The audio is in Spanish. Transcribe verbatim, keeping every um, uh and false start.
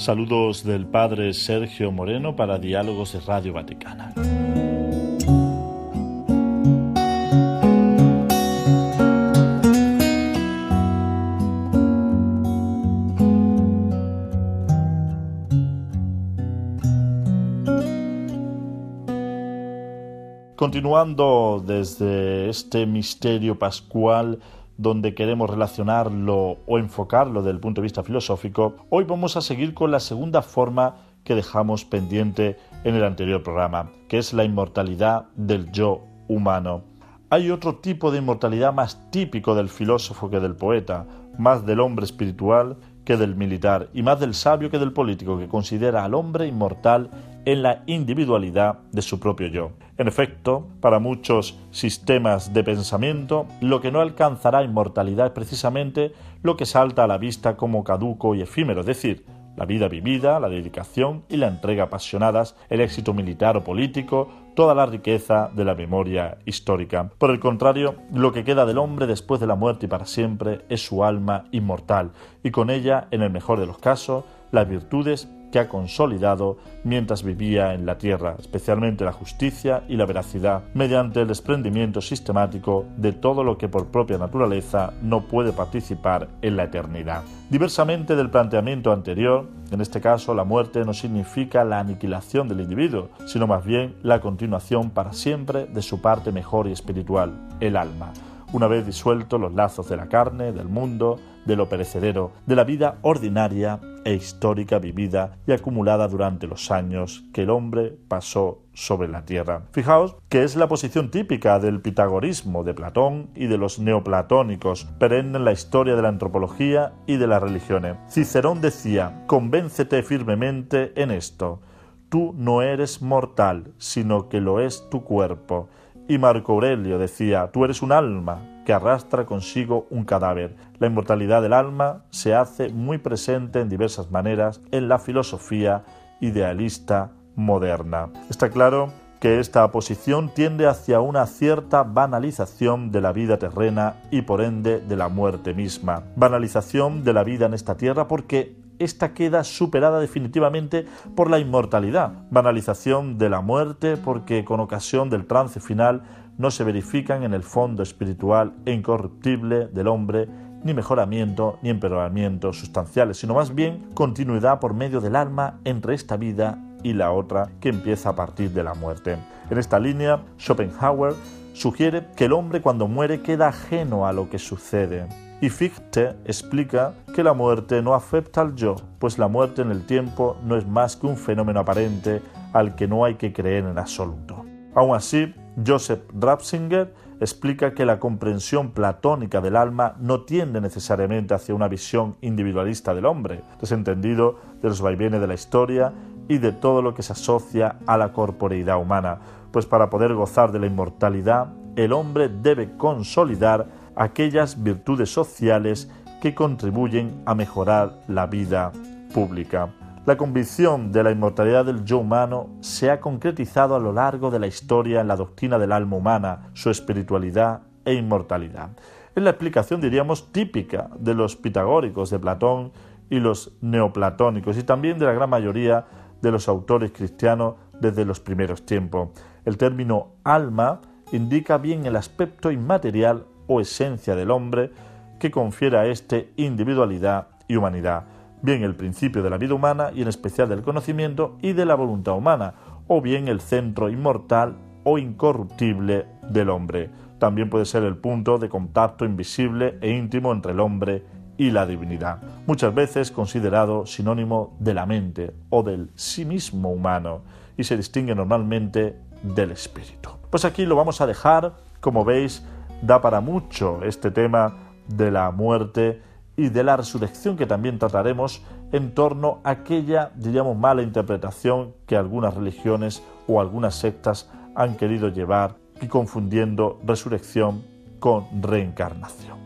Saludos del padre Sergio Moreno para Diálogos de Radio Vaticana. Continuando desde este misterio pascual, donde queremos relacionarlo o enfocarlo desde el punto de vista filosófico, hoy vamos a seguir con la segunda forma que dejamos pendiente en el anterior programa, que es la inmortalidad del yo humano. Hay otro tipo de inmortalidad más típico del filósofo que del poeta, más del hombre espiritual que del militar y más del sabio que del político, que considera al hombre inmortal en la individualidad de su propio yo. En efecto, para muchos sistemas de pensamiento, lo que no alcanzará inmortalidad es precisamente lo que salta a la vista como caduco y efímero, es decir, la vida vivida, la dedicación y la entrega apasionadas, el éxito militar o político, toda la riqueza de la memoria histórica. Por el contrario, lo que queda del hombre después de la muerte y para siempre es su alma inmortal, y con ella, en el mejor de los casos, las virtudes que ha consolidado mientras vivía en la tierra, especialmente la justicia y la veracidad, mediante el desprendimiento sistemático de todo lo que por propia naturaleza no puede participar en la eternidad. Diversamente del planteamiento anterior, en este caso la muerte no significa la aniquilación del individuo, sino más bien la continuación para siempre de su parte mejor y espiritual, el alma. Una vez disueltos los lazos de la carne, del mundo, de lo perecedero, de la vida ordinaria e histórica vivida y acumulada durante los años que el hombre pasó sobre la tierra. Fijaos que es la posición típica del pitagorismo de Platón y de los neoplatónicos, perenne en la historia de la antropología y de las religiones. Cicerón decía: «Convéncete firmemente en esto, tú no eres mortal, sino que lo es tu cuerpo». Y Marco Aurelio decía: «Tú eres un alma que arrastra consigo un cadáver». La inmortalidad del alma se hace muy presente en diversas maneras en la filosofía idealista moderna. Está claro que esta posición tiende hacia una cierta banalización de la vida terrena y por ende de la muerte misma. Banalización de la vida en esta tierra porque esta queda superada definitivamente por la inmortalidad. Banalización de la muerte porque con ocasión del trance final no se verifican en el fondo espiritual e incorruptible del hombre ni mejoramiento ni empeoramiento sustanciales, sino más bien continuidad por medio del alma entre esta vida y la otra que empieza a partir de la muerte. En esta línea, Schopenhauer sugiere que el hombre cuando muere queda ajeno a lo que sucede. Y Fichte explica que la muerte no afecta al yo, pues la muerte en el tiempo no es más que un fenómeno aparente al que no hay que creer en absoluto. Aún así, Joseph Ratzinger explica que la comprensión platónica del alma no tiende necesariamente hacia una visión individualista del hombre, desentendido de los vaivenes de la historia y de todo lo que se asocia a la corporeidad humana, pues para poder gozar de la inmortalidad, el hombre debe consolidar aquellas virtudes sociales que contribuyen a mejorar la vida pública. La convicción de la inmortalidad del yo humano se ha concretizado a lo largo de la historia en la doctrina del alma humana, su espiritualidad e inmortalidad. Es la explicación, diríamos, típica de los pitagóricos de Platón y los neoplatónicos y también de la gran mayoría de los autores cristianos desde los primeros tiempos. El término alma indica bien el aspecto inmaterial o esencia del hombre que confiere a éste individualidad y humanidad, bien el principio de la vida humana y en especial del conocimiento y de la voluntad humana, o bien el centro inmortal o incorruptible del hombre. También puede ser el punto de contacto invisible e íntimo entre el hombre y la divinidad, muchas veces considerado sinónimo de la mente o del sí mismo humano, y se distingue normalmente del espíritu. Pues aquí lo vamos a dejar. Como veis, da para mucho este tema de la muerte y de la resurrección, que también trataremos en torno a aquella, diríamos, mala interpretación que algunas religiones o algunas sectas han querido llevar y confundiendo resurrección con reencarnación.